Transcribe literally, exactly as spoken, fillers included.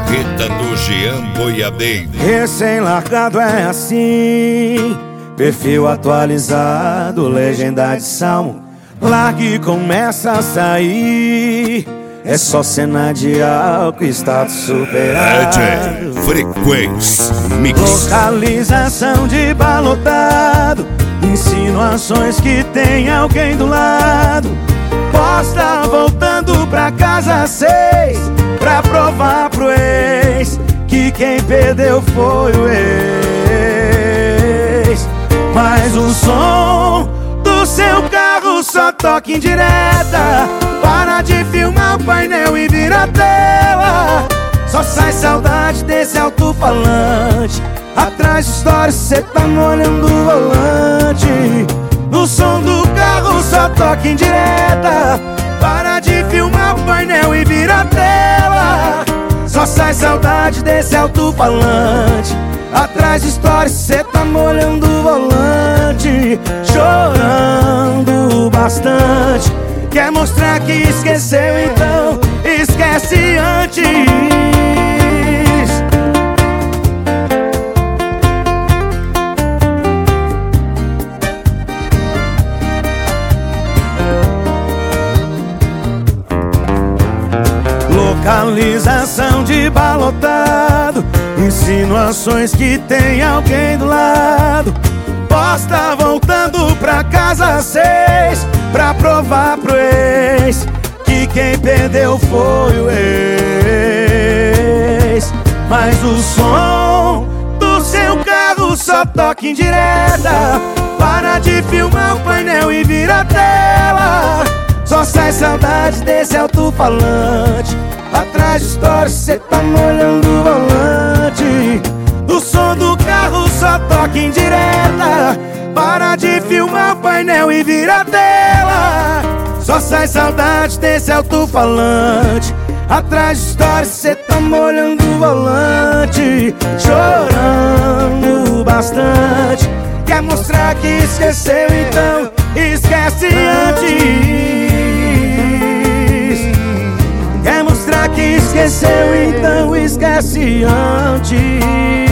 marreta do Jean Boiadeiro. Recém-largado é assim, perfil atualizado, legenda de salmo. Largue e começa a sair, é só cena de álcool, status superado. É Frequência Mix. Localização de balotado, insinuações que tem alguém do lado. Posta voltando pra casa às seis, pra provar pro ex que quem perdeu foi o ex. Mas o som do seu carro só toca em direta. Para de filmar o painel e vira a tela. Só sai saudade desse alto-falante. Atrás de história cê tá molhando o volante. No som do carro só toca em direta. Para de filmar o painel e vira a tela. Só sai saudade desse alto-falante. Atrás de história cê tá molhando o volante. Chorando bastante. Quer mostrar que esqueceu, então esquece antes. Localização de balotado, insinuações que tem alguém do lado. Posta voltando pra casa às seis, pra provar pro ex que quem perdeu foi o ex. Mas o som do seu carro só toca em direta. Para de filmar o painel e vira a tela. Só sai saudade desse alto-falante. Atrás de história cê tá molhando o volante. O som do carro só toca em direta. Para de filmar o painel e vira a tela. Só sai saudade desse alto-falante. Atrás de história cê tá molhando o volante. Chorando bastante. Quer mostrar que esqueceu, então esquece antes. Quer mostrar que esqueceu, então esquece antes.